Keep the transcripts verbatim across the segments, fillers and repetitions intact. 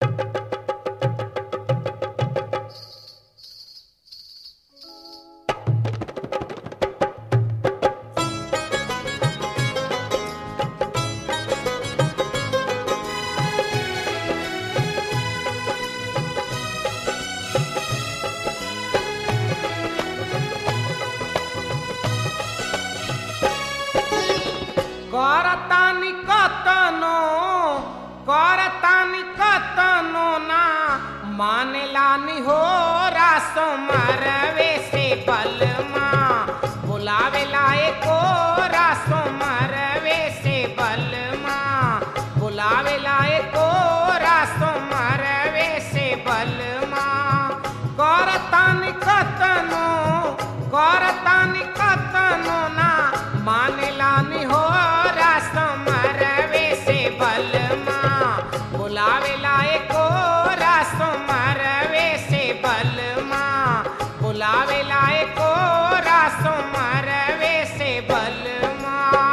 करतानी कतनो करतानी कतनो ना मानेलानी हो रासो मरवे से बलमा बुलावेला एको रासो मरवे से बलमा बुलावेला एको रासो मरवे से बलमा करतानी कतनो करतानी कतनो ना मानेलानी हो रासो मरवे से बलमा बुलावेला एको रासो मरवे से बलमा बुलावेला एको रासो मरवे से बलमा।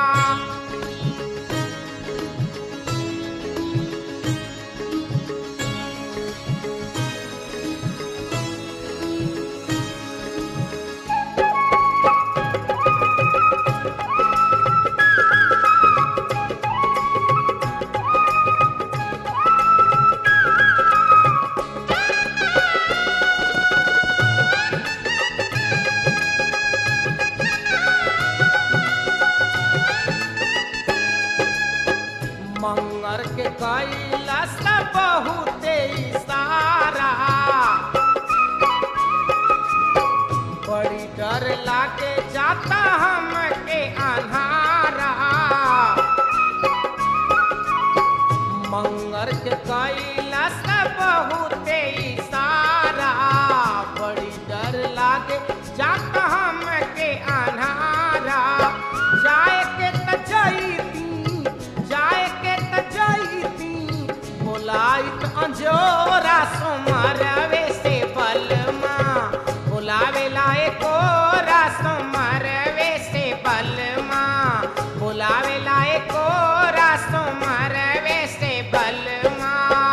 मंगर के कैला से बहुते इशारा बड़ी डर लागे जाता हमके अन्हारा मंगर के कैला से बहुते इशारा बड़ी डर लागे जाता हमके अन्हारा जाए के त जईती जाए के त जईती बुलाइत अंजोरा सो मरवे से बलमा बुलावेला एको रासो मरवे से बलमा बुलावेला एको रासो मरवे से बलमा।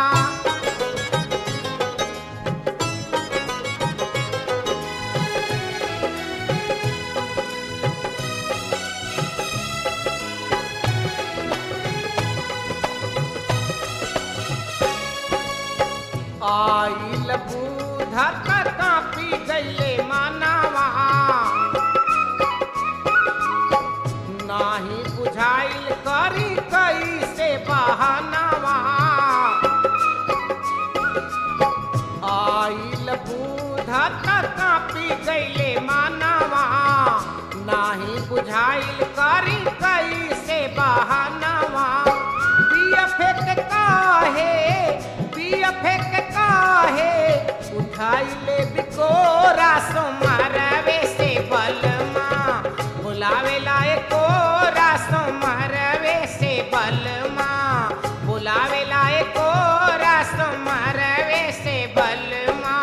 आइल बूढ़ा कापी गईले मानवा नाही बुझाइल करी कैसे बहानवा आइल बूढ़ा कापी गईले मानवा नाही बुझाइल करी कैसे बहानवा पिया फेंक काहे पिया फेंक काहे उठाई ले बिकोरा सो मरवे से बलमा बुलावेला एको रासो मरवे से बलमा बुलावेला एको रासो मरवे से बलमा।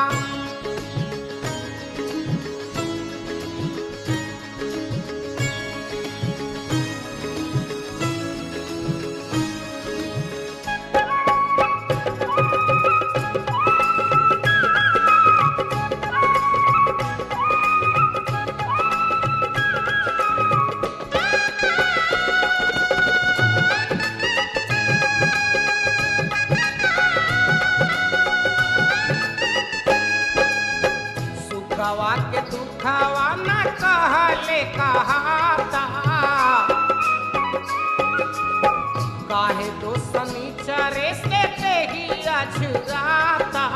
सुखवा के दुखवा न कहले कहाता काहे दो शनिचरे से देहिया छुराता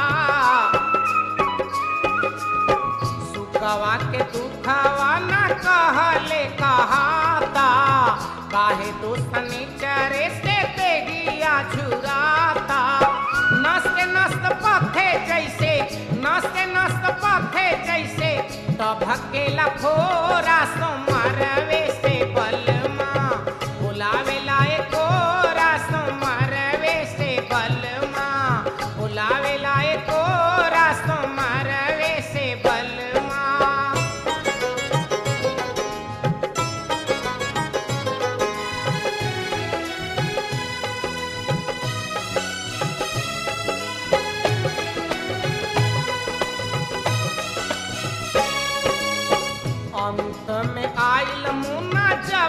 सुखवा के दुखवा न कहले कहाता काहे दो शनिचरे से देहिया छुराता नस्त नस्त पथे जैसे नस्त नस्त पथे जैसे तब हकेला फोरा सो मरवे से बलमा बुलावेला एको रासो मरवे से बलमा बुलावेला एको रासो मरवे से बलमा।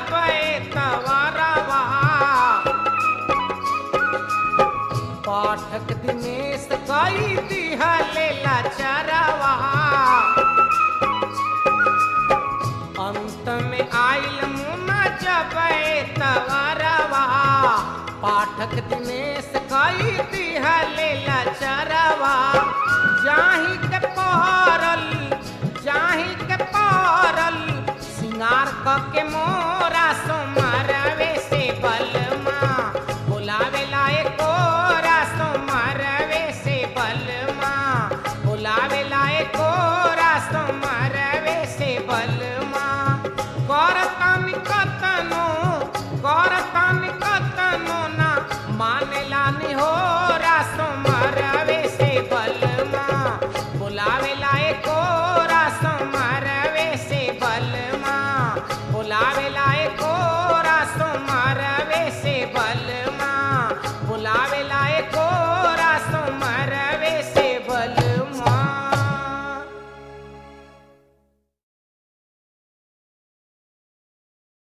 जब तवरवा। पाठक दिनेश कई दिहले लाचारवा। अंत में आइल मुना जब तवरवा। पाठक दिनेश कई दिहले लाचारवा।